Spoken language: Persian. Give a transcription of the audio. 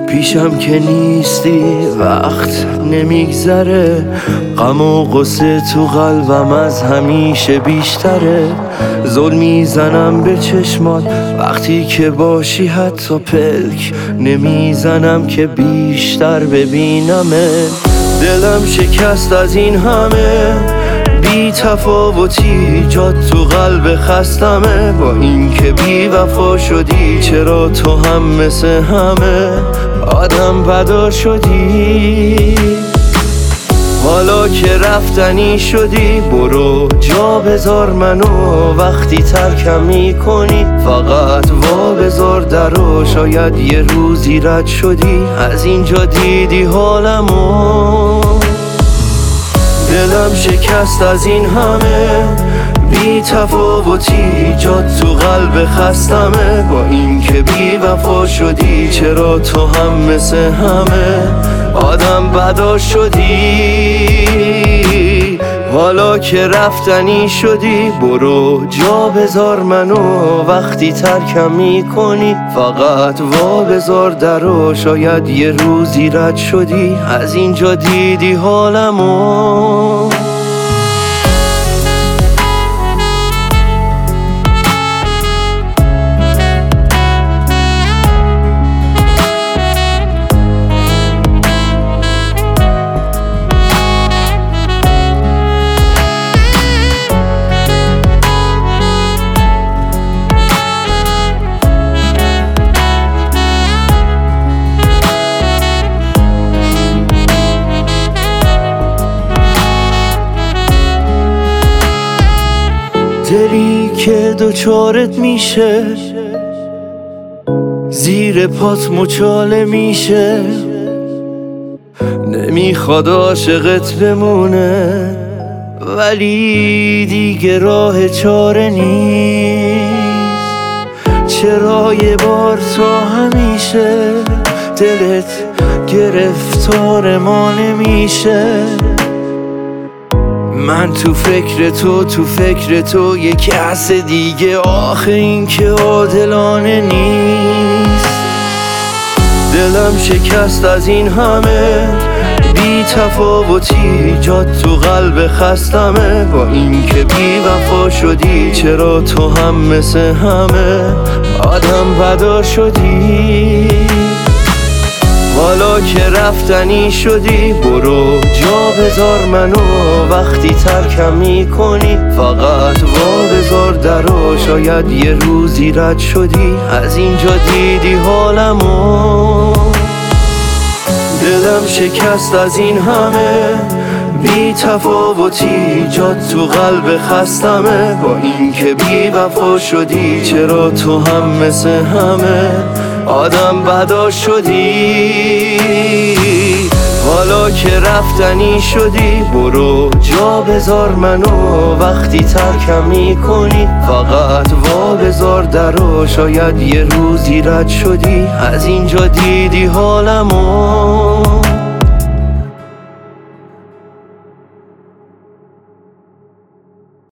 پیشم که نیستی وقت نمیگذره، غم و غصه تو قلبم از همیشه بیشتره. زل میزنم به چشمات وقتی که باشی، حتی پلک نمیزنم که بیشتر ببینمه. دلم شکست از این همه بی تفاوتی، جات تو قلب خستمه. با این که بی وفا شدی، چرا تو هم مثل همه آدم بدار شدی؟ حالا که رفتنی شدی، برو جا بذار منو. وقتی ترکم میکنی فقط وا بذار درو. شاید یه روزی رد شدی، از اینجا دیدی حالمو. دلم شکست از این همه بی تفاوتی، جات تو قلب خستمه. با این که بی وفا شدی، چرا تو هم مثل همه آدم بدار شدی؟ حالا که رفتنی شدی، برو جا بذار منو. وقتی ترکم میکنی فقط وا بذار درو. شاید یه روزی رد شدی، از اینجا دیدی حالمو. دلی که دوچارت میشه، زیر پات مچاله میشه، نمیخواد عاشقت بمونه، ولی دیگه راه چاره نیست. چرا یه بار تا همیشه دلت گرفتار ما نمیشه؟ من تو فکر تو یه کس دیگه، آخه این که عادلانه نیست. دلم شکست از این همه بی تفاوتی، جات تو قلب خستمه. با این که بی وفا شدی، چرا تو هم مثل همه آدم بدار شدی؟ حالا که رفتنی شدی، برو جا بذار منو. وقتی ترکم میکنی فقط وا بذار درو. شاید یه روزی رد شدی، از اینجا دیدی حالمو. دلم شکست از این همه بی تفاوتی، جات تو قلب خستمه. با این که بی وفا شدی، چرا تو هم مثل همه آدم بدار شدی؟ حالا که رفتنی شدی، برو جا بذار منو. وقتی ترکم میکنی فقط وا بذار درو. شاید یه روزی رد شدی، از اینجا دیدی حالمو.